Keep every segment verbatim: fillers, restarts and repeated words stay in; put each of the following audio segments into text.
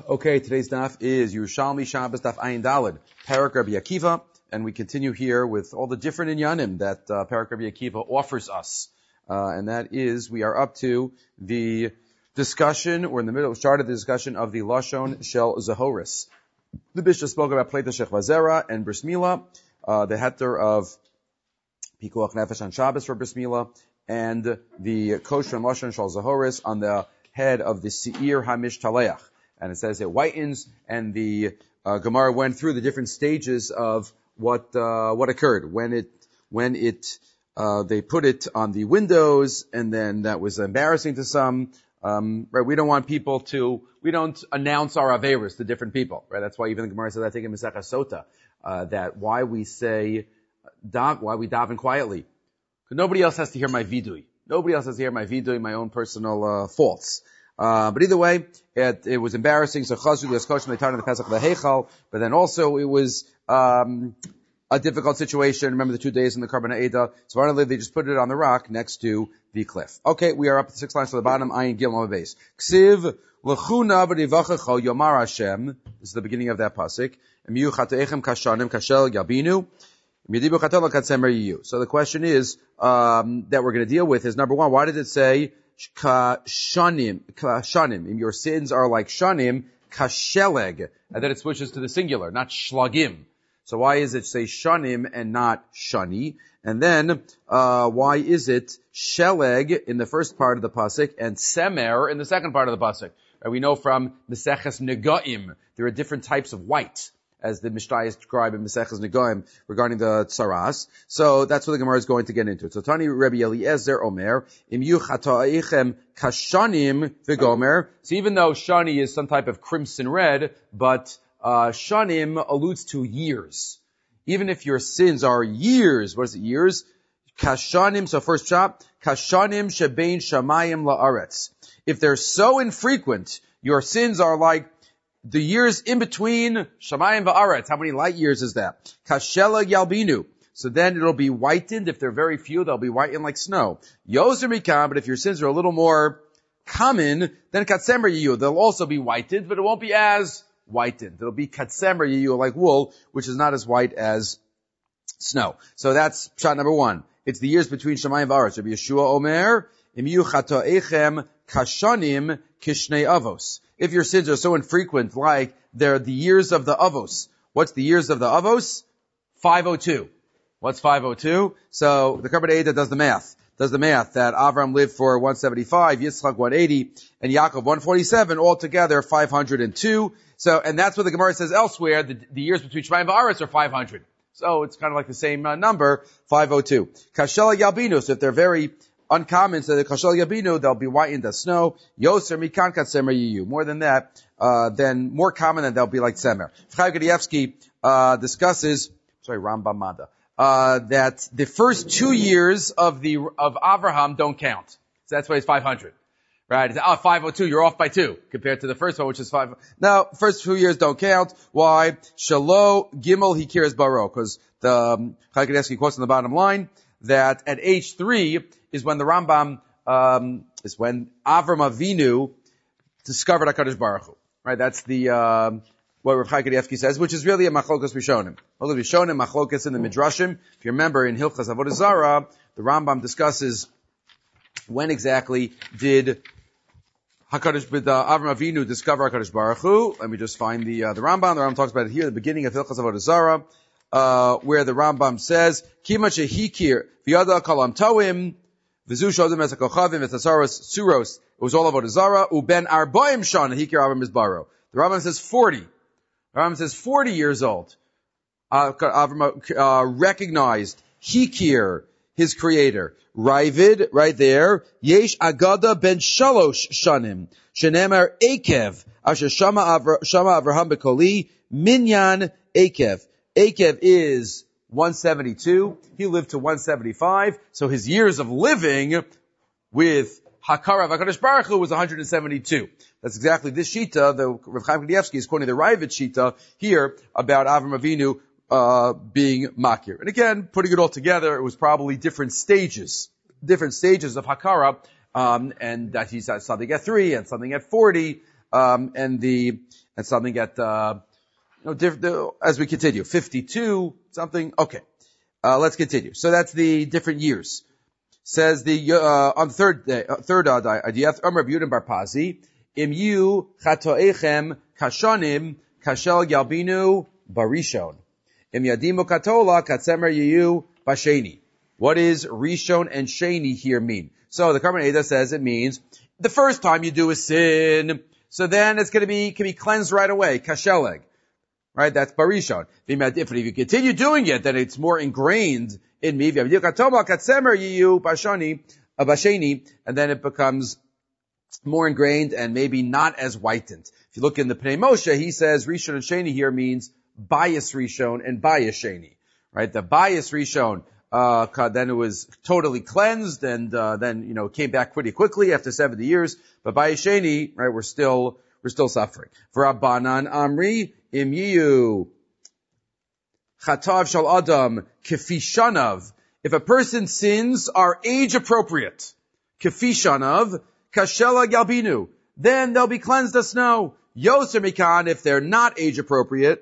Okay, today's daf is Yerushalmi Shabbos daf Ayin Daled, Parak Rabbi Akiva, and we continue here with all the different inyanim that uh, Parak Rabbi Akiva offers us. Uh, and that is, we are up to the discussion, we're in the middle, started the discussion of the Lashon Shel Zahoris. The Bishop spoke about Pleta Shech Vazera and Bris Milah, uh, the heter of Pikuach Nefesh on Shabbos for Bris Milah, and the kosher and Lashon Shel Zahoris on the head of the Seir Hamish Taleach. And it says it whitens, and the uh, Gemara went through the different stages of what uh, what occurred when it when it uh, they put it on the windows, and then that was embarrassing to some. Um, right? We don't want people to we don't announce our averos to different people. Right? That's why even the Gemara says, I think in Masechah Sota, uh, that why we say dav, why we daven quietly, because nobody else has to hear my vidui. Nobody else has to hear my vidui, my own personal uh, faults. Uh, but either way, it, it was embarrassing. So chazru l'eskosh they taught in the Pesach of the Heichal, but then also it was um, a difficult situation. Remember the two days in the Karban Eda. So finally they just put it on the rock next to the cliff. Okay, we are up to six lines to the bottom. Ayin Gil on the base. Ksiv l'chuna v'rivachecho yomar Hashem. This is the beginning of that pasuk. Emiyu chateichem kashanim kashel yabinu. So the question is um, that we're going to deal with is, number one, why did it say Kashanim, kashanim, your sins are like shanim, kasheleg, and then it switches to the singular, not shlagim. So why is it say shanim and not shani? And then, uh, why is it sheleg in the first part of the pasuk and semer in the second part of the pasuk? Uh, we know from Meseches Negaim, there are different types of white, as the Mishnah is described in Meseches Negaim regarding the tsaras. So that's what the Gemara is going to get into. So Tani Rabbi Eliezer Omer, Im yu chataichem kashanim v'gomer. So even though shani is some type of crimson red, but uh shanim alludes to years. Even if your sins are years, what is it, years? Kashanim, so first chop, kashanim shebein shamayim la'aretz. If they're so infrequent, your sins are like the years in between Shamayim va'aretz. How many light years is that? Kashela yalbinu. So then it'll be whitened. If they're very few, they'll be whitened like snow. Yozer mikam, but if your sins are a little more common, then katsemer yiyu. They'll also be whitened, but it won't be as whitened. It'll be katsemer yiyu, like wool, which is not as white as snow. So that's shot number one. It's the years between Shamayim va'aretz. Rabbi Yeshua Omer, im yu chatoechem kashanim kishnei avos. If your sins are so infrequent, like they're the years of the avos. What's the years of the avos? five oh two. What's five oh two? So the Karban Eda does the math. Does the math that Avram lived for one seventy-five, Yitzchak one eighty, and Yaakov one forty-seven, altogether five hundred two. So, and that's what the Gemara says elsewhere, the, the years between Shemayim and Aretz are five hundred. So it's kind of like the same uh, number, five oh two. Kashela Yalbinu, so if they're very uncommon, so the Kashel Yabinu, they'll be whitened as snow. Yoser mikan katsemer yiyu. More than that, uh, then more common than they'll be like semer. Chaim Kanievsky, uh, discusses, sorry, Rambam Mada, uh, that the first two years of the, of Avraham don't count. So that's why it's five hundred. Right? It's, oh, five oh two, you're off by two, compared to the first one, which is five. No, first two years don't count. Why? Shalo Gimel Hikiras Baro, because the, um, Chaim Kanievsky quotes on the bottom line, that at age three is when the Rambam, um, is when Avram Avinu discovered HaKadosh Baruch Hu. Right? That's the, um, what Rav Chaim Kanievsky says, which is really a Machlokas Rishonim. Machlokas Rishonim, Machlokas in the Midrashim. If you remember in Hilchas Avodah Zarah, the Rambam discusses when exactly did HaKadosh, uh, Avram Avinu discover HaKadosh Baruch Hu. Let me just find the, uh, the Rambam. The Rambam talks about it here, the beginning of Hilchas Avodah Zarah. Uh, where the Rambam says, Kima shehikir v'yada kalam toim v'zu shodem es hakochavim v'tasaros suros. It was all about Zara. Uben arbaim shan hikir Avram Mizbaro. The Rambam says forty. The Rambam says forty years old. Uh, Avram uh, recognized hikir, his creator. Ravid, right there. Yesh agada ben shalosh shanim shenemer ekev asher shama Avraham bekoli minyan ekev. Akev is one seventy-two. He lived to one seventy-five. So his years of living with Hakara of HaKadosh Baruch Hu was one hundred seventy-two. That's exactly this Shita. The Rav Chaim Kanievsky is quoting the Ravid Shita here about Avram Avinu uh being Makir. And again, putting it all together, it was probably different stages, different stages of Hakara, um, and that he's at something at three and something at forty. um, and the, and something at, uh, you know, diff, the, as we continue. fifty-two, something, okay. Uh, let's continue. So that's the different years. Says the, uh, on the third day, uh, third uh, idea, Amr B'Yudin Bar Pazi, Im yu chatoechem kashanim kashel yalbinu barishon. Im yadimu katola katzemer yu basheni. What does rishon and sheni here mean? So the Karban Eda says it means the first time you do a sin, so then it's going to be, can be cleansed right away, kasheleg. Right, that's barishon. If you continue doing it, then it's more ingrained in me. And then it becomes more ingrained and maybe not as whitened. If you look in the Pnei Moshe, he says rishon and sheni here means bias rishon and bias sheni. Right, the bias rishon, uh, then it was totally cleansed and, uh, then, you know, came back pretty quickly after seventy years. But bias sheni, right, we're still, we're still suffering. For Rabbanan Amri, Im yiyu chatav shal adam kefi shanav. If a person's sins are age appropriate, kefi shanav kashela galbinu, then they'll be cleansed as snow. Yoser mikan, if they're not age appropriate,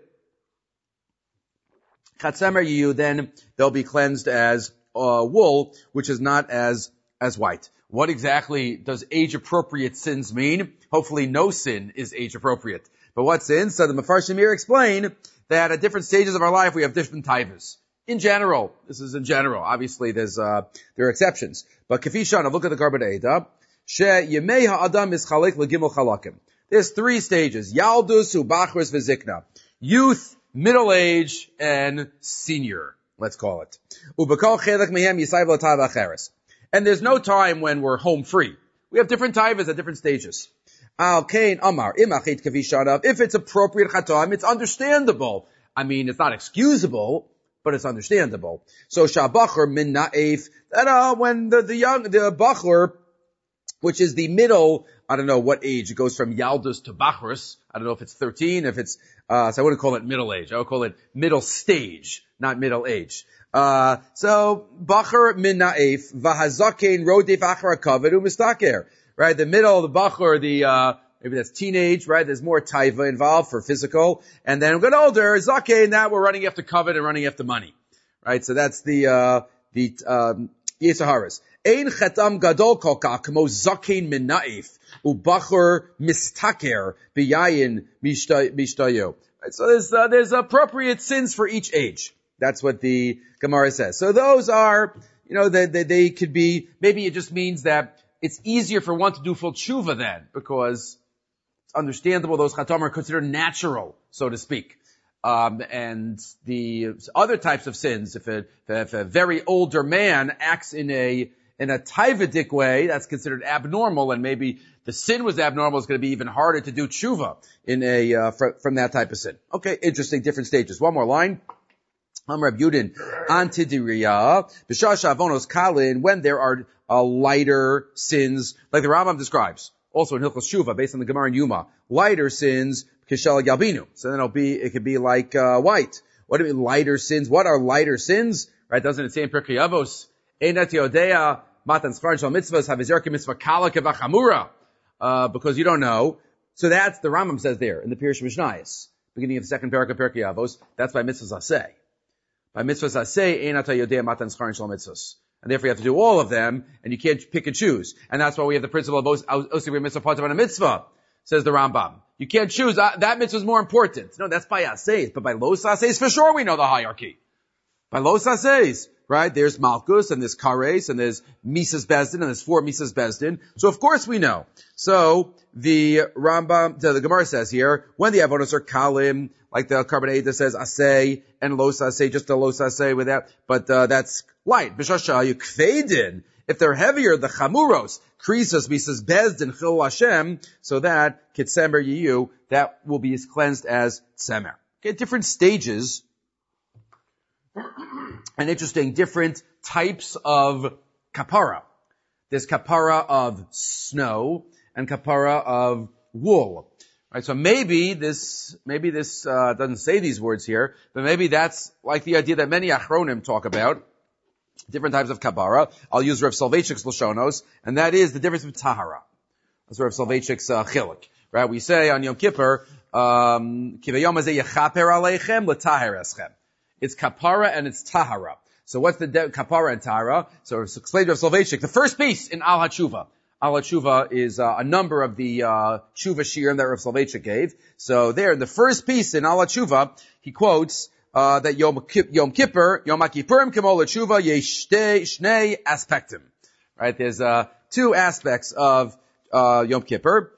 chatzemer yiyu, then they'll be cleansed as uh, wool, which is not as as white. What exactly does age appropriate sins mean? Hopefully, no sin is age appropriate. But what sin? So the Mefarshim here explain that at different stages of our life we have different taivas. In general, this is in general. Obviously, there's uh, there are exceptions. But kafi shana, look at the Karban Eda. She yemei ha'adam ischalek legimel chalakim. There's three stages: yaldus, ubachris, v'zikna. Youth, middle age, and senior. Let's call it. Ubakol chelek mehem yisayv l'tav acheres. And there's no time when we're home free. We have different taivas at different stages. Al kain amar imachit kafi shana. If it's appropriate chatam, it's understandable. I mean, it's not excusable, but it's understandable. So shabachar min na'ef, that uh, when the, the young, the bachar, which is the middle, I don't know what age, it goes from yaldus to bachrus. I don't know if it's thirteen, if it's, uh, so I wouldn't call it middle age. I would call it middle stage, not middle age. Uh, so, bachar min na'ef, vahazakein rodef achar hakavod u'mistaker. Right, the middle, the bachar, the, uh, maybe that's teenage, right? There's more taiva involved for physical. And then we get older, zakein, that we're running after covet and running after money. Right, so that's the, uh, the, um, Yesaharas. Ein chetam gadol kolka, kamo zakein min na'ef, ubachar mistaker, biyayin mishtayo. Right, so there's, uh, there's appropriate sins for each age. That's what the Gemara says. So those are, you know, they, they, they could be, maybe it just means that it's easier for one to do full tshuva then, because it's understandable those chatam are considered natural, so to speak. Um, and the other types of sins, if a, if a very older man acts in a, in a taivadik way, that's considered abnormal, and maybe the sin was abnormal, it's going to be even harder to do tshuva in a, uh, fr- from that type of sin. Okay, interesting, different stages. One more line. Amar B'Yudin, Antidiriya, B'Shasha Avonos Kalin, when there are uh, lighter sins, like the Rambam describes, also in Hilchos Shuva, based on the Gemara in Yuma, lighter sins, Kishel Galbinu. So then it'll be, it could be like, uh, white. What do you mean lighter sins? What are lighter sins? Right, doesn't it say in Pirkei Avos, Einat Yodea, Matan Schar Shal Mitzvahs, Havizerke Mitzvah Kala Kevachamura, uh, because you don't know. So that's, the Rambam says there, in the Pirush Mishnayos, beginning of the second parak of Pirkei Avos, that's by Mitzvahs Aseh. By mitzvahs aseh, ein ata yodea matan schar shel mitzvahs. And therefore you have to do all of them, and you can't pick and choose. And that's why we have the principle of osir mitzvah part of a mitzvah, says the Rambam. You can't choose, uh, that mitzvah is more important. No, that's by aseh, but by los aseh, for sure we know the hierarchy. By los aseh, right? There's Malkus, and there's Kares, and there's Mises Bezdin, and there's four Mises Bezdin. So of course we know. So, the Rambam, the, the Gemara says here, when the avonos are kalim, like the Karban Eda says aseh, and los aseh, just a los aseh with that, but, uh, that's light. B'shasha yukvedin, if they're heavier, the chamuros, krisos, Mises Bezdin, chil Hashem, so that, kitzemer yiyu, that will be as cleansed as tzemer. Okay, different stages, and interesting, different types of kapara. There's kapara of snow and kapara of wool. Right, so maybe this, maybe this, uh, doesn't say these words here, but maybe that's like the idea that many achronim talk about. Different types of kapara. I'll use Rav Soloveitchik's Lashonos, and that is the difference between tahara. That's Rav Soloveitchik's, uh, chiluk. right? We say on Yom Kippur, um, Kivayom hazeh yechaper aleichem l'taher eschem. It's kapara and it's tahara. So what's the de- kapara and tahara? So it's explained to Soloveitchik. The first piece in Al HaTshuva. Al HaTshuva is uh, a number of the uh, Tshuva shirim that Rav Soloveitchik gave. So there, in the first piece in Al HaTshuva, he quotes uh, that Yom, Kip- Yom Kippur, Yom HaKippurim K'mol HaTshuva yesh shnei aspektim. Right? There's uh, two aspects of uh, Yom Kippur.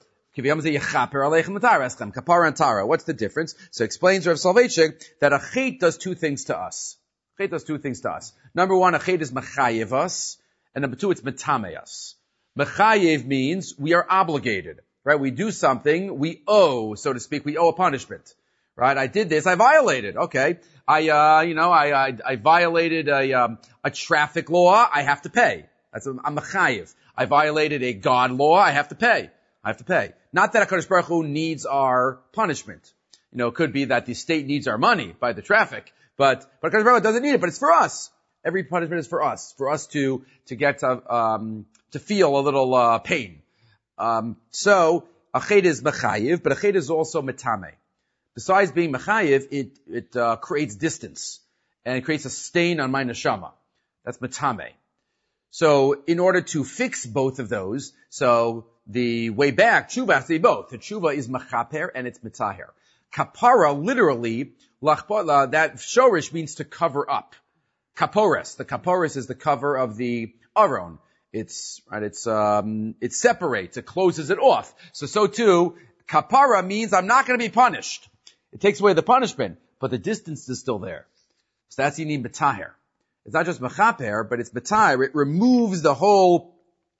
Kapara and Tara. What's the difference? So explains Rav Soloveitchik that a chet does two things to us. Chet does two things to us. Number one, a chet is mechayev us, and number two, it's metame us. Mechayev means we are obligated, right? We do something, we owe, so to speak, we owe a punishment, right? I did this, I violated, okay. I, uh, you know, I, I, I violated a, um, a traffic law, I have to pay. That's a, a mechayev. I violated a God law, I have to pay. I have to pay. Not that HaKadosh Baruch Hu needs our punishment. You know, it could be that the state needs our money by the traffic, but, but HaKadosh Baruch Hu doesn't need it, but it's for us. Every punishment is for us, for us to, to get, to, um, to feel a little, uh, pain. Um, so, a chet is mechayiv, but a chet is also metame. Besides being mechayiv, it, it, uh, creates distance, and it creates a stain on my neshama. That's metame. So, in order to fix both of those, so, the way back, tshuva has to be both. The tshuva is mechaper and it's mitaher. Kapara, literally, lachpala, that shorish means to cover up. Kapores. The kapores is the cover of the aron. It's, right, it's, um, it separates, it closes it off. So, so too, kapara means I'm not going to be punished. It takes away the punishment, but the distance is still there. So that's you need mitaher. It's not just mechaper, but it's mitaher. It removes the whole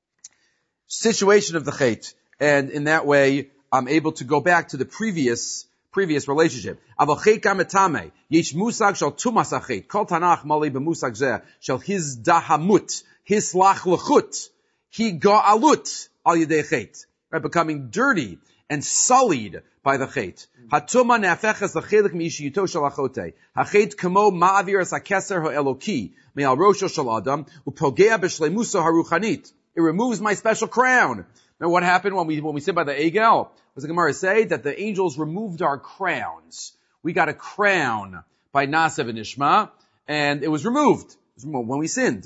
situation of the chet, and in that way, I'm able to go back to the previous, previous relationship. Aval chet kametame, yesh musag shal tumas achet, kol tanach mali b'musag zeh, shal his dahamut, his lach lechut, he ga'alut al yedei chet, right, becoming dirty and sullied by the chet. Hatuma ne'afechas l'chelik mi'ishiyuto shal achote, hachet kamo ma'avir as hakeser ha'eloki, me'al rosho shal adam, upogea b'shleimusa haruchanit. It removes my special crown. Now what happened when we, when we sit by the Egel? What does the Gemara say? That the angels removed our crowns. We got a crown by Nasev and Ishma, and it was removed. It was removed when we sinned.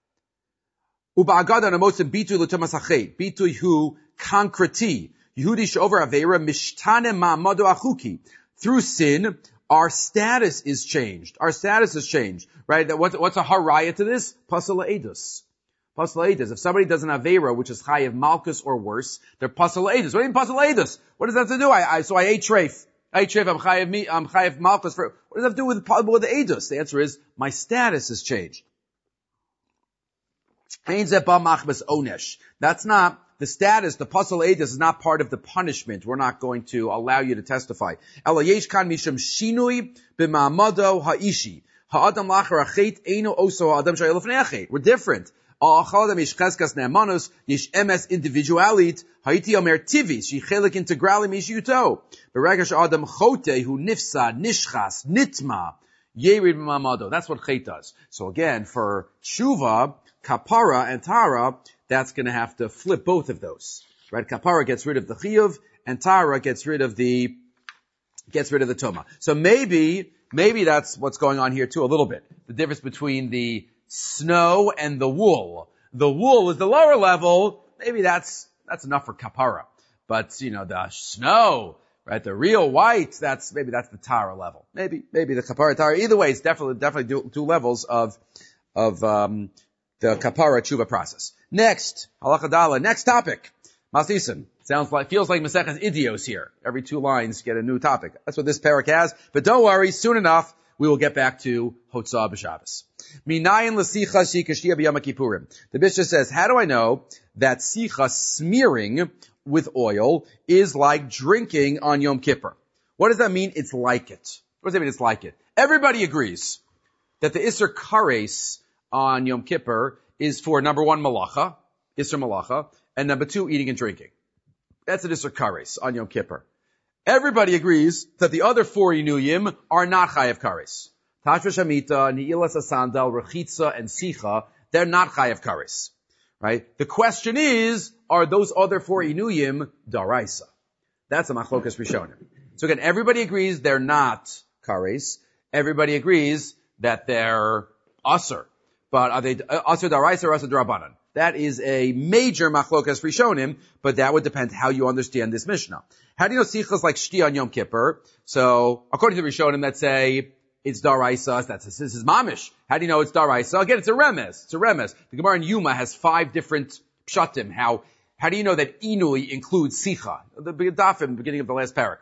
Uba'agada namotzim bitu l'tomas hachet. Bitu hu konkreti. Yehudi she'over avera mishtane ma'amado achuki. Through sin, our status is changed. Our status is changed. Right? What's, what's a haraya to this? Pasala edus. Pasal Eidos. If somebody does an Aveira, which is Chayev Malkus or worse, they're Pasal Eidos. What do you mean Pasal Eidos? What does that have to do? I, I, so I ate treif. I ate treif, I'm Chayev, me, I'm Chayev Malkus for, what does that have to do with, with the Eidos? The answer is, my status has changed. That's not, the status, the Pasal Eidos is not part of the punishment. We're not going to allow you to testify. Ela yesh kan mishum shinui b'ma'amado ha'ishi. Ha'adam lachar achet eino oso ha'adam shayel lefnei achet. We're different. Yish emes individualit, haiti omer tivis, yichelik integrali mishiyuto. Beregash adam chote, hu nifsa, nishchas, nitma, yerid mamado. That's what chet does. So again, for tshuva, kapara, and tara, that's gonna have to flip both of those. Right? Kapara gets rid of the chiyuv, and tara gets rid of the, gets rid of the tuma. So maybe, maybe that's what's going on here too a little bit. The difference between the snow and the wool. The wool is the lower level. Maybe that's, that's enough for kapara. But, you know, the snow, right, the real white, that's, maybe that's the tara level. Maybe, maybe the kapara tara. Either way, it's definitely, definitely two, two levels of, of, um, the kapara tshuva process. Next, halacha dala, next topic. Masisim. Sounds like, feels like Maseches Idios here. Every two lines get a new topic. That's what this parak has. But don't worry, soon enough, we will get back to Hotzah b'Shabbos. Minayin l'sicha shikashia b'yom kippurim. The Mishnah says, how do I know that sicha, smearing with oil, is like drinking on Yom Kippur? What does that mean? It's like it. What does that mean? It's like it. Everybody agrees that the Isser Kares on Yom Kippur is for number one, malacha, Isser malacha, and number two, eating and drinking. That's an Isser Kares on Yom Kippur. Everybody agrees that the other four Inuyim are not Chayev Kares. Tashva Shamita, Ni'ilas Asandal, Rechitza, and Sicha, they're not Chayev Kares. Right? The question is, are those other four Inuyim Daraisa? That's a machlokas rishonim. So again, everybody agrees they're not kares. Everybody agrees that they're asur. But are they asur daraisa or asur darabanan? That is a major machlokas rishonim, but that would depend how you understand this Mishnah. How do you know sichas like shti on Yom Kippur? So, according to the rishonim that say it's daraisa, that's this is mamish. How do you know it's daraisa? Again, it's a remes. It's a remes. The Gemara in Yuma has five different pshatim. How how do you know that inui includes sicha? The daf in the beginning of the last parak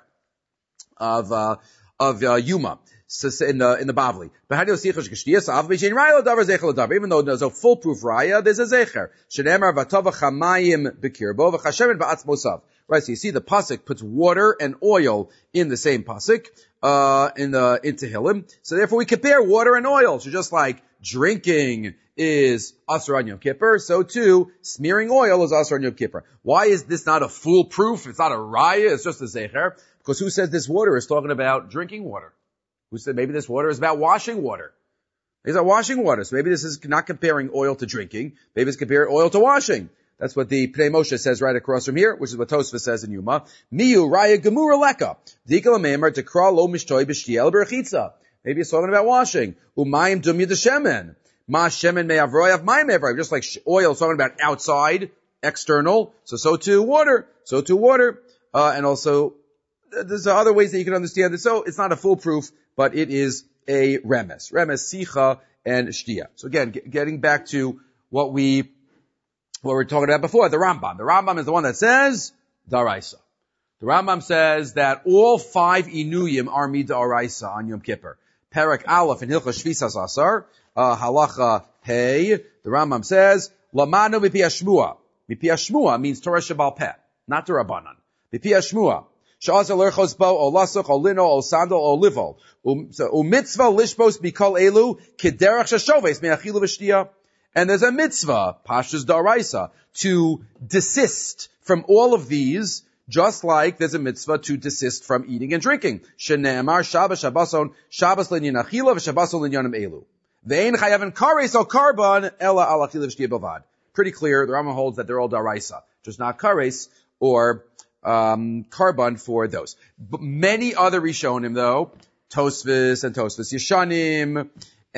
of uh, of uh, Yuma. So in the in the Bavli, but how do you see cheshkishtias? Av b'shein raya davar zechel davar. Even though there's a foolproof raya, there's a zecher. Shenemar v'tova chamayim b'kirbo v'chashemin ba'atzmosav. Right. So you see the pasuk puts water and oil in the same pasuk uh in the in Tehillim. So therefore we compare water and oil. So just like drinking is asur on Yom Kippur, so too smearing oil is asur on Yom Kippur. Why is this not a foolproof? It's not a raya. It's just a zecher. Because who says this water is talking about drinking water? Who said maybe this water is about washing water? It's about washing water. So maybe this is not comparing oil to drinking. Maybe it's comparing oil to washing. That's what the Pnei Moshe says right across from here, which is what Tosfos says in Yuma. Miyu raya gemura leka. Dikala meimer tekra lo mishtoi b'shtiel berachitza. Maybe it's talking about washing. Umayim dum yidashemen. Ma shemen me'avroy av mayim me'avroy. Just like oil is talking about outside, external. So, so too water. So too water. Uh, and also, there's other ways that you can understand it. So it's not a foolproof, but it is a remes. Remes, sicha, and shtia. So again, g- getting back to what we, what we were talking about before, the Rambam. The Rambam is the one that says, daraisa. The Rambam says that all five inuyim are midaraisa on Yom Kippur. Perak Aleph in Hilchos Shvisas Asar, uh, halacha hey. The Rambam says, lamanu mipi hashmua. Mipi hashmua means Torah Shebal Peh, not the Rabbanan. Mipi hashmua. Sha'az al-erchos bo, o lasach, o lino, o sandal, o livol. O mitzvah lishbos bikol elu, kederach shashoves, me'achilu v'shtiya. And there's a mitzvah, pashtus daraisa, to desist from all of these, just like there's a mitzvah to desist from eating and drinking. Shene'emar Shabbos Shabboson, Shabbos linyan achila, v'Shabboson linyanim elu. Ve'ein chayaven kares o karban, ela al achila v'shtiya bavad. Pretty clear, the Rambam holds that they're all daraisa, just not kares or Um, carbon for those. But many other Rishonim, though, Tosfos and Tosfos Yeshanim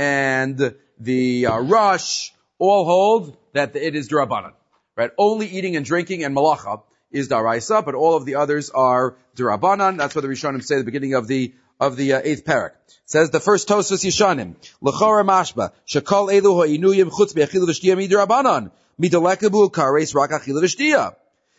and the uh, Rush, all hold that it is D'Rabbanan. Right? Only eating and drinking and malacha is Daraisa, but all of the others are D'Rabbanan. That's what the Rishonim say at the beginning of the of the uh, eighth parak. It says the first Tosfos Yeshanim, L'chora mashba, shekol elu ha'inuyim chutz be'achilu v'shtiya mi'D'Rabbanan, midalekabu kares rak achilu v'shtiya.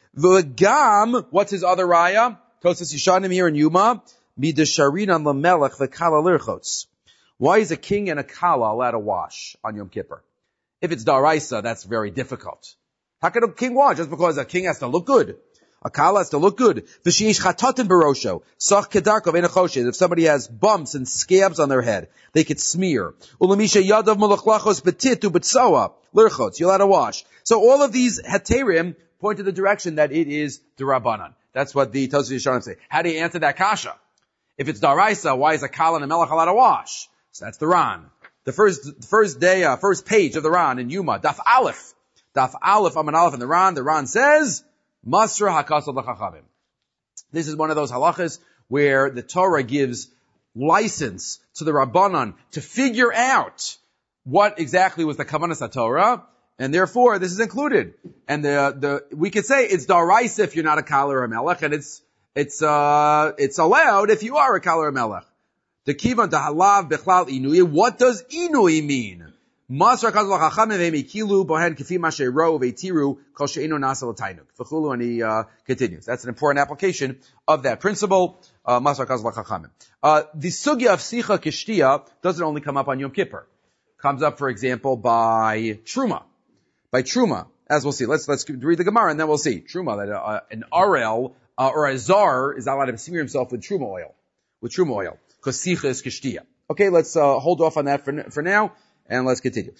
V'gam, what's his other raya? Tosfos Yeshanim here in Yuma. Midasharinan lamelech v'kala lirchotz. Why is a king and a kala allowed to wash on Yom Kippur? If it's daraisa, that's very difficult. How can a king wash? Just because a king has to look good. A kala has to look good. V'sheish chatatin barosho. Sach kedarkov enachoshes. If somebody has bumps and scabs on their head, they could smear. Ulamisha yadav mulachlachos betitu betsoa. Lirchotz. You're allowed to wash. So all of these heterim point to the direction that it is D'Rabbanan. That's what the Tosfos Yeshanim say. How do you answer that kasha? If it's Daraisa, why is a Kala and a Melech allowed to wash? So that's the Ran. The first, the first day, uh, first page of the Ran in Yuma, Daf Aleph. Daf Aleph, Aman Aleph in the Ran. The Ran says, Masra HaKasod L'Chachamim. This is one of those halachas where the Torah gives license to the Rabbanan to figure out what exactly was the Kavanas HaTorah. And therefore, this is included. And the, the, we could say it's daraisa if you're not a kala or a melech, and it's, it's, uh, it's allowed if you are a kala or a melech. The kivan dahalav bechlal inui. What does inui mean? Masra kazal chachamim ve'mikilu bohen kefi mashero ve'tiru kol she'enu nasa l'tainuk. V'chulu, and he, uh, continues. That's an important application of that principle. Uh, Masra kazal chachamim. Uh, the sugya of sicha kishtia doesn't only come up on Yom Kippur. Comes up, for example, by Truma. By Truma, as we'll see. Let's, let's read the Gemara and then we'll see. Truma, that uh, an Arel, uh, or a Zar is not allowed to smear himself with Truma oil. With Truma oil. Because Sicha is Kishtiya. Okay, let's, uh, hold off on that for, for now, and let's continue.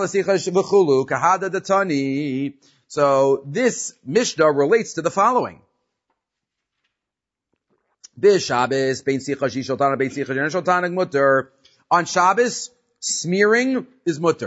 So, this Mishnah relates to the following. On Shabbos, smearing is mutter.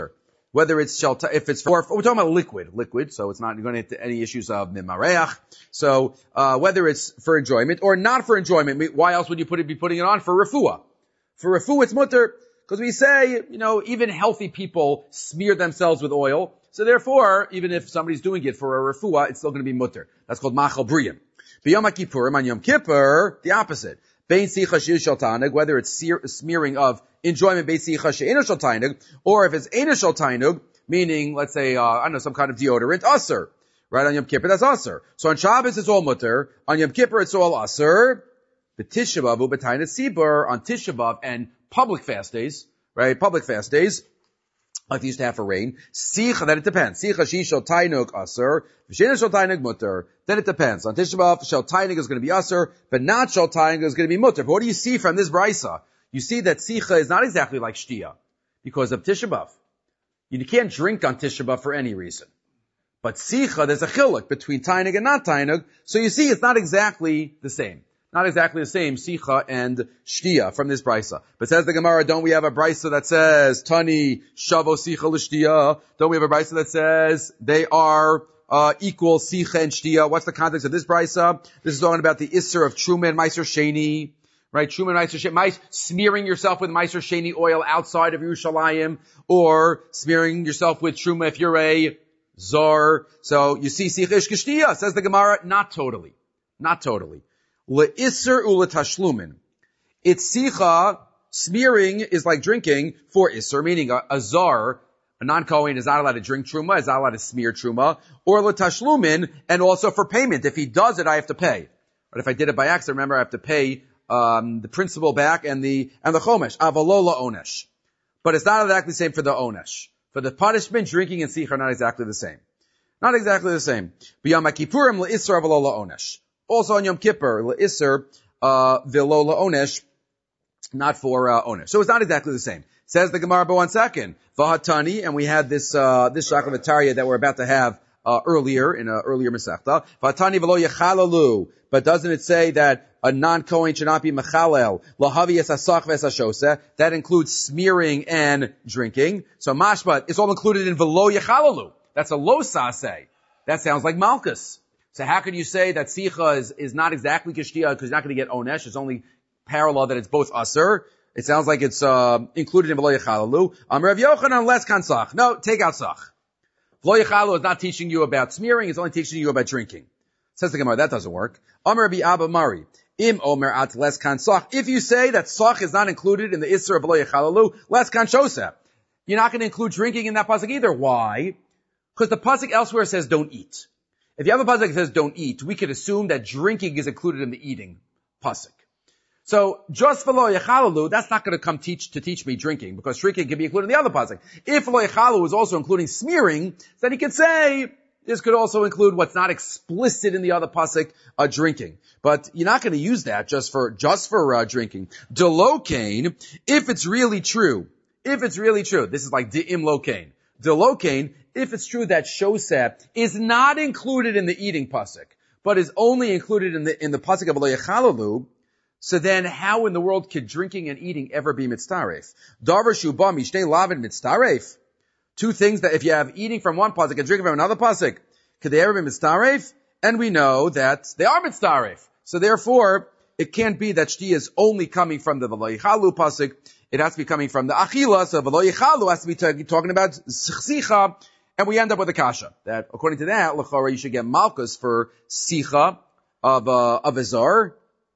whether it's shel, if it's for, we're talking about liquid, liquid, so it's not going to hit any issues of mimareach. So, uh, whether it's for enjoyment or not for enjoyment, why else would you put it, be putting it on? For refuah. For refuah, it's mutter, because we say, you know, even healthy people smear themselves with oil, so therefore, even if somebody's doing it for a refuah, it's still going to be mutter. That's called machal briyim. B'yom HaKippurim, on Yom Kippur, the opposite. Bein sicha she'eino shel tanug, whether it's sear, smearing of enjoyment, bein sicha she'eino shel tanug, or if it's eino shel tanug, meaning, let's say, uh, I don't know, some kind of deodorant, aser. Right, on Yom Kippur, that's aser. So on Shabbos, it's all mutter. On Yom Kippur, it's all aser. B'Tisha B'av u'b'Tainas Sibur, on Tisha B'av and public fast days, right, public fast days, like they used to have for rain. Sicha, then it depends. Sicha she shel tainug aser, v'sheina shel tainug mutter. Then it depends. On Tisha B'av, shel tainug is going to be aser, but not shel tainug is going to be mutter. But what do you see from this brisa? You see that sicha is not exactly like shtia, because of Tisha B'av. You can't drink on Tisha B'av for any reason. But sicha, there's a chiluk between tainug and not tainug, so you see it's not exactly the same. Not exactly the same, sicha and shtia from this brisa. But says the Gemara, don't we have a brisa that says, Tani, shavo sicha l'shtia? Don't we have a brisa that says they are uh equal sicha and shtia? What's the context of this brisa? This is talking about the isser of truma and meiser sheni, right? Truma and meiser sheni, smearing yourself with meiser sheni oil outside of Yerushalayim, or smearing yourself with truma if you're a zar. So you see sicha ish k'shtia, says the Gemara, not totally. Not totally. Le'isser u'letashlumin. It's sicha, smearing is like drinking for isser, meaning a, a zar, a non-Kohen is not allowed to drink truma, is not allowed to smear truma, or letashlumin, and also for payment. If he does it, I have to pay. But if I did it by accident, remember I have to pay, um, the principal back and the, and the chomesh. Avalola onesh. But it's not exactly the same for the onesh. For the punishment, drinking and sicha are not exactly the same. Not exactly the same. B'yom HaKippurim le'isser avalola onesh. Also on Yom Kippur, le'isser, uh, v'lo la'onesh, not for, uh, onesh. So it's not exactly the same. Says the Gemara, but one second. V'hatani, and we had this, uh, this shaklavataria that we're about to have, uh, earlier, in a earlier Masechta. V'hatani v'lo yechalalu. But doesn't it say that a non-Kohen should not be mechalel? Lahavi esasach v'esashose. That includes smearing and drinking. So mashmat, it's all included in v'lo yechalalu. That's a lo saseh. That sounds like malchus. So how can you say that sicha is, is not exactly kishtia because you're not going to get onesh? It's only parallel that it's both aser. It sounds like it's uh, included in v'lo yechalalu. Am Rav Yochanan less kansach. No, take out sach. V'lo yechalalu is not teaching you about smearing. It's only teaching you about drinking. Says the Gemara, that doesn't work. Amar Rabbi Abba Mari. Im omer at less kansach. If you say that sach is not included in the isser of v'lo yechalalu, less kanshoseh. You're not going to include drinking in that pasuk either. Why? Because the pasuk elsewhere says don't eat. If you have a pasuk that says don't eat, we could assume that drinking is included in the eating pasuk. So just for lo yechalalu, that's not going to come teach to teach me drinking, because drinking can be included in the other pasuk. If lo yechalalu is also including smearing, then he could say this could also include what's not explicit in the other pasuk, uh, drinking. But you're not going to use that just for just for uh, drinking. Delokain, if it's really true, if it's really true, this is like de'im lokain. Delokain, if it's true that shoseh is not included in the eating pasuk, but is only included in the in the pasuk of lo yechalalu, so then how in the world could drinking and eating ever be mitzaref? Davar shubah mishnei lavin mitzaref. Two things that if you have eating from one pasuk and drinking from another pasuk, could they ever be mitzaref? And we know that they are mitzaref. So therefore, it can't be that shti is only coming from the v'lo yechalu pasuk. It has to be coming from the achila, so v'lo yechalu has to be t- talking about sicha, and we end up with a kasha. That, according to that, l'chora, you should get malchus for sicha of, uh, of a zar.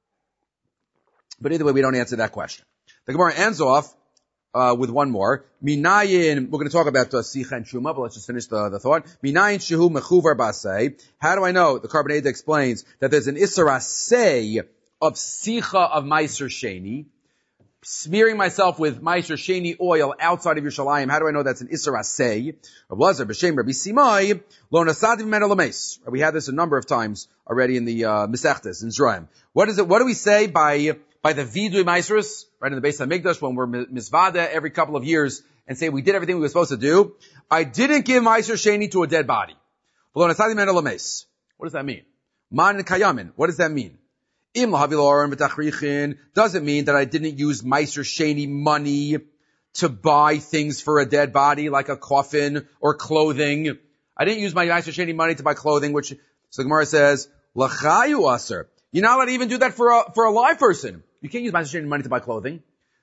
But either way, we don't answer that question. The Gemara ends off, uh, with one more. Minayin, we're going to talk about uh, sicha and truma, but let's just finish the, the thought. Minayin shehu mechuvar basei. How do I know? The Carbonade explains that there's an isser asei of sicha of meiser sheni. Smearing myself with meiser sheni oil outside of Yerushalayim. How do I know that's an isser asei? Rav Lazar b'shem Rabbi Simai lo nasadim mena lameis. We had this a number of times already in the uh, Masechtas in Zraim. What is it? What do we say by by the vidui meiseris? Right in the Beis Hamikdash when we're misvada every couple of years and say we did everything we were supposed to do. I didn't give meiser sheni to a dead body. Lo nasadim mena lameis. What does that mean? Man kayamin. What does that mean? Does it mean that I didn't use meiser sheni money to buy things for a dead body, like a coffin or clothing. I didn't use my Ma'aser Sheni money to buy clothing, which, so the Gemara says, L'chayu aser. You're not allowed to even do that for a, for a live person. You can't use Ma'aser Sheni money to buy clothing.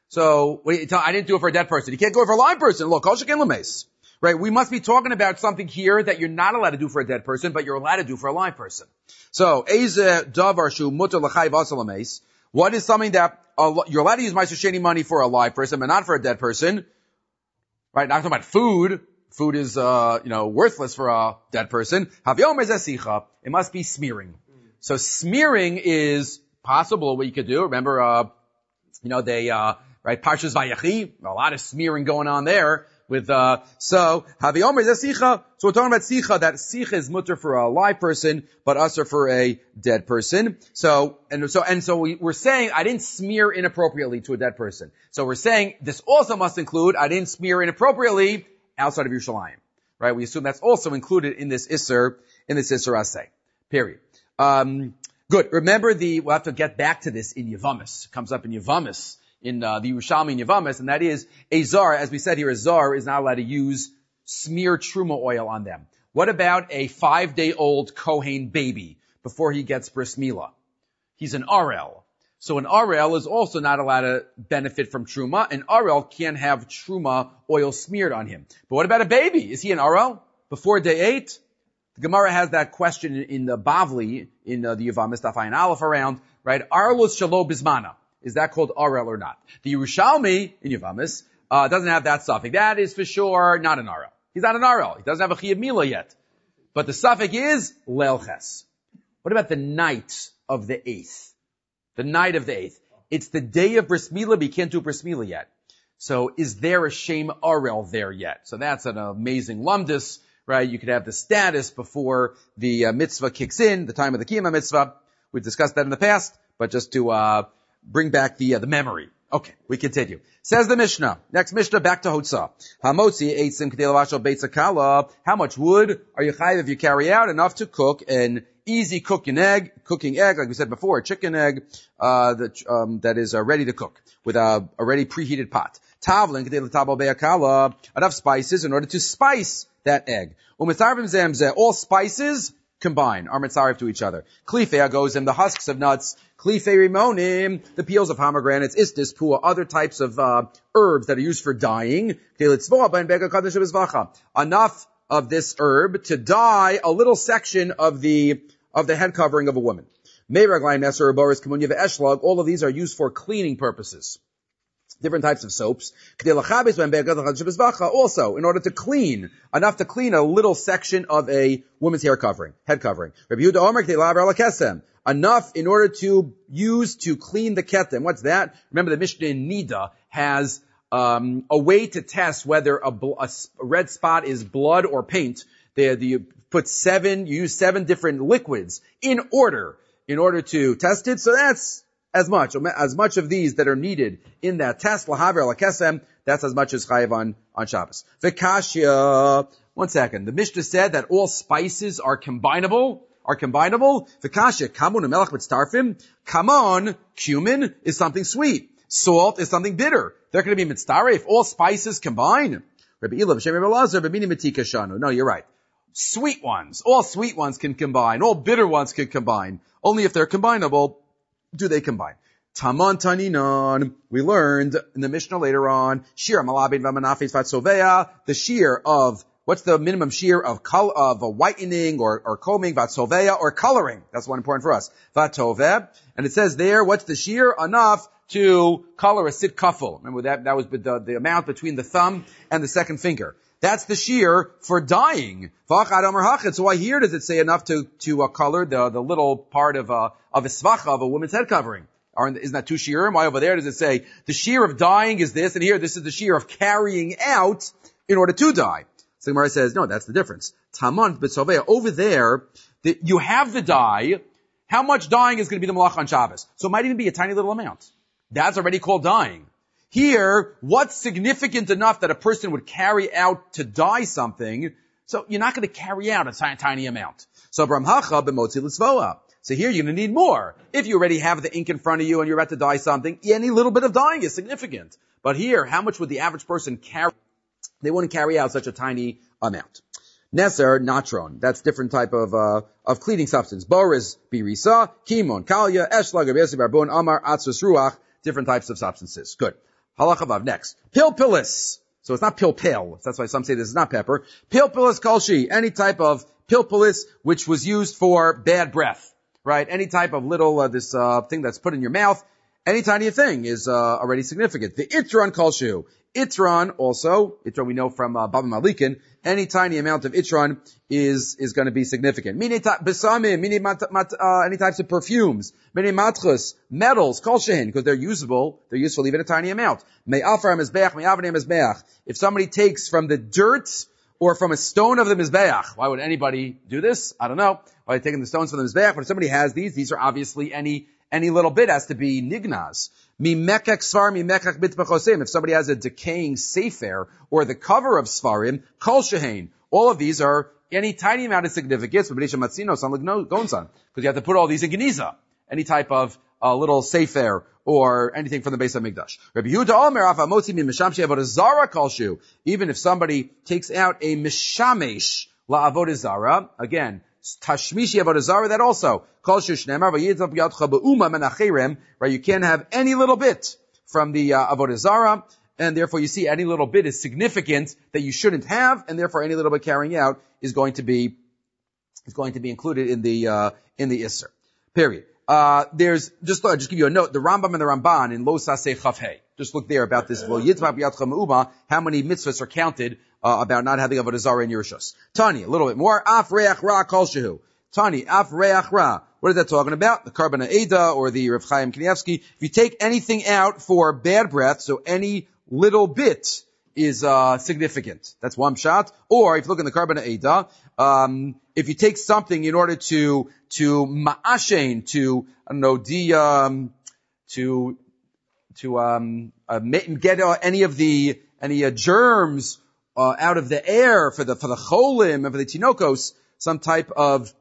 So, wait, tell, I didn't do it for a dead person. You can't go for a live person. Look, kol shekin l'meis. Right? We must be talking about something here that you're not allowed to do for a dead person, but you're allowed to do for a live person. So, Eze davar shu mutar l'chayiv asel l'meis. What is something that uh, you're allowed to use Ma'aser Sheni money for a live person, but not for a dead person? Right? Not talking about food. Food is, uh, you know, worthless for a dead person. It must be smearing. So smearing is possible what you could do. Remember, uh, you know, they, uh, right, Parshas Vayechi, a lot of smearing going on there. With, uh, so, Haviomer is sicha. So we're talking about sicha, that sicha is mutter for a live person, but usher for a dead person. So, and so, and so we, we're saying, I didn't smear inappropriately to a dead person. So we're saying, this also must include, I didn't smear inappropriately outside of Yerushalayim. Right? We assume that's also included in this Isser, in this Isser Aseh. Period. Um, good. Remember the, we'll have to get back to this in Yevamis. It comes up in Yevamis. In uh, the Yerushalmi and Yavamis, and that is a zar, as we said here, a zar is not allowed to use smear truma oil on them. What about a five-day-old Kohen baby before he gets bris milah? He's an R L. So an R L is also not allowed to benefit from truma. An R L can't have truma oil smeared on him. But what about a baby? Is he an R L before day eight? The Gemara has that question in the Bavli, in uh, the Yavamis, Daf Ayin Aleph around, right? Arlus shalo bismana. Is that called R L or not? The Yerushalmi in Yevamis uh, doesn't have that suffix. That is for sure not an R L. He's not an R L. He doesn't have a Chiyuv Milah yet. But the suffix is Leilches. What about the night of the eighth? The night of the eighth. It's the day of Bris Milah, but you can't do Bris Milah yet. So is there a Shem R L there yet? So that's an amazing lumdus, right? You could have the status before the uh, mitzvah kicks in, the time of the Kiyama mitzvah. We've discussed that in the past, but just to uh bring back the uh, the memory. Okay, we continue. Says the Mishnah. Next Mishnah, back to Hotzah. Hamotzi eitzim k'dei lavashal beitza kala. How much wood are you chayav if you carry out enough to cook an easy cooking egg, cooking egg, like we said before, a chicken egg uh that um, that is uh, ready to cook with a already preheated pot. Tavlin k'dei l'tabal be'akala. Enough spices in order to spice that egg. U'mitzarvim zemzeh. All spices combine, are mitzarif to each other. Klifei agozim, the husks of nuts. Klifei rimonim, the peels of pomegranates. Istis pua, other types of uh, herbs that are used for dyeing. Enough of this herb to dye a little section of the of the head covering of a woman. All of these are used for cleaning purposes. Different types of soaps. Also, in order to clean, enough to clean a little section of a woman's hair covering, head covering. Enough in order to use to clean the ketem. What's that? Remember the Mishnah in Nida has um, a way to test whether a, bl- a red spot is blood or paint. They, they, you put seven, you use seven different liquids in order, in order to test it. So that's as much, as much of these that are needed in that test, lahaver lakesem, that's as much as chayiv on, on Shabbos. V'kashya, one second, the Mishnah said that all spices are combinable, are combinable. V'kashya, kamun u'melech mitztarfim, kamon, cumin, is something sweet. Salt is something bitter. They're going to be mitztaref, all spices combine. Rabbi Ila, B'shem Rabbi Elazar, B'mini mitika shanu. No, you're right. Sweet ones, all sweet ones can combine, all bitter ones can combine. Only if they're combinable do they combine. Taman taninon, we learned in the Mishnah later on, shir malabin v'manafis vatsovea, the shear of, what's the minimum shear of col- of a whitening or, or combing, vatsovea, or coloring. That's one important for us. Vatove, and it says there, what's the shear? Enough to color a sit kafel. Remember that, that was the, the amount between the thumb and the second finger. That's the shear for dyeing. So why here does it say enough to, to uh, color the, the little part of a, of a svacha, of a woman's head covering? Aren't, isn't that two shearim? Why over there does it say the shear of dyeing is this, and here this is the shear of carrying out in order to dye? So the Gemara says, no, that's the difference. Taman b'tzovea, over there, the, you have the dye. How much dyeing is going to be the malach on Shabbos? So it might even be a tiny little amount. That's already called dyeing. Here, what's significant enough that a person would carry out to dye something? So you're not going to carry out a tiny, tiny amount. So b'ramhacha b'motzi l'tzvoa. So here you're going to need more. If you already have the ink in front of you and you're about to dye something, any little bit of dyeing is significant. But here, how much would the average person carry? They wouldn't carry out such a tiny amount. Neser, natron. That's different type of, uh, of cleaning substance. Boris, birisa, kimon, kalya, eshlag, abesi, barbun, amar, atzus, ruach. Different types of substances. Good. Halacha vav. Next. Pilpilis. So it's not pilpil. That's why some say this is not pepper. Pilpilis kolshi. Any type of pilpilis which was used for bad breath. Right? Any type of little, uh, this, uh, thing that's put in your mouth. Any tiny thing is, uh, already significant. The itron kolshu. Itron also, itron we know from, uh, Baba Malikin, any tiny amount of itron is, is going to be significant. Mini besamim, mini mat, mat, uh, any types of perfumes, mini matchus, metals, kol shehin, because they're usable, they're useful even a tiny amount. Me'afar mizbeach, me'avnei mizbeach. If somebody takes from the dirt or from a stone of the mizbeach, why would anybody do this? I don't know. Why are they taking the stones from the mizbeach? But if somebody has these, these are obviously any, any little bit has to be nignaz. If somebody has a decaying sefer or the cover of svarim, kol shehain. All of these are any tiny amount of significance, because you have to put all these in geniza. Any type of uh, little sefer or anything from the base of Mikdash. Rabbi Yehuda Omer, even if somebody takes out a mishamesh la'avodah zara, again, Tashmishi avodah zara, that also. Right, you can't have any little bit from the uh, avodah zara, and therefore you see any little bit is significant that you shouldn't have, and therefore any little bit carrying out is going to be is going to be included in the uh, in the Isser. Period. Uh, there's just uh, just give you a note. The Rambam and the Ramban in Lo Saseh Chafhei. Just look there about this. How many mitzvahs are counted uh, about not having avodah zara in Yerushos? Tani, a little bit more. Af reach ra kol shehu. Tani, af reach ra. What is that talking about? The Karban Eda or the Rav Chaim Kanievsky. If you take anything out for bad breath, so any little bit is uh significant. That's one shot. Or if you look in the Karban Eda, um, if you take something in order to to ma'ashen, to I don't know, de um, to to um uh, get uh, any of the any uh, germs uh, out of the air for the for the cholim and for the tinokos, some type of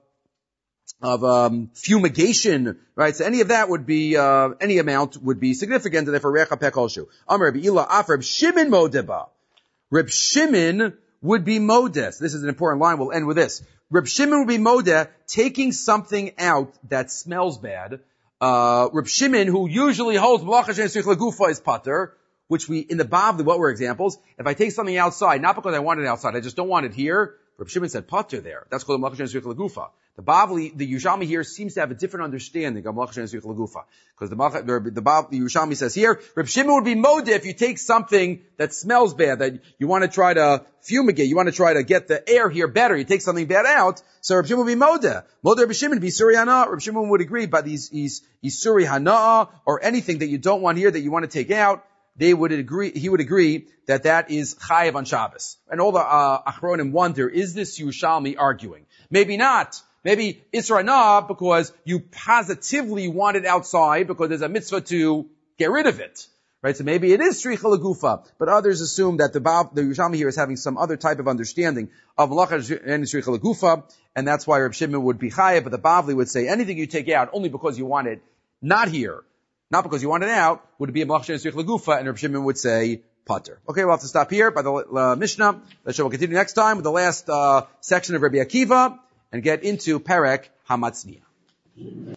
of um fumigation, right? So any of that would be uh any amount would be significant, and therefore recha pekolshu. Amar Rabbi Ila af Reb Shimon modeba. Reb Shimon would be modes. This is an important line. We'll end with this. Reb Shimon would be modeh, taking something out that smells bad. Uh Reb Shimon, who usually holds malacha she'esuich lagufa, is pater, which we in the Bavli, what were examples? If I take something outside, not because I want it outside, I just don't want it here. Reb Shimon said pater there. That's called malacha she'esuich lagufa. The Bavli, the Yerushalmi here seems to have a different understanding of malacha she'esuich lagufa, because the the, the, the Yerushalmi says here, Reb Shimon would be modeh if you take something that smells bad, that you want to try to fumigate, you want to try to get the air here better, you take something bad out, so Reb Shimon would be modeh. Modeh Reb Shimon would be suri hana. Reb Shimon would agree, but these these suri hana or anything that you don't want here that you want to take out, they would agree, he would agree that that is chayev on Shabbos. And all the uh, Achronim wonder, is this Yerushalmi arguing? Maybe not. Maybe Isra Na, because you positively want it outside because there's a mitzvah to get rid of it. Right? So maybe it is Shricha Lagufa. But others assume that the Bab, the Yerushalmi here is having some other type of understanding of Malacha and Shricha Lagufa, and that's why Reb Shimon would be Chayev, but the Bavli would say anything you take out only because you want it not here, not because you want it out, would be a Malacha and Shricha Lagufa, and Reb Shimon would say Pater. Okay, we'll have to stop here by the uh, Mishnah. Let's show we'll continue next time with the last uh, section of Rabbi Akiva, and get into Perek Hamatzniya.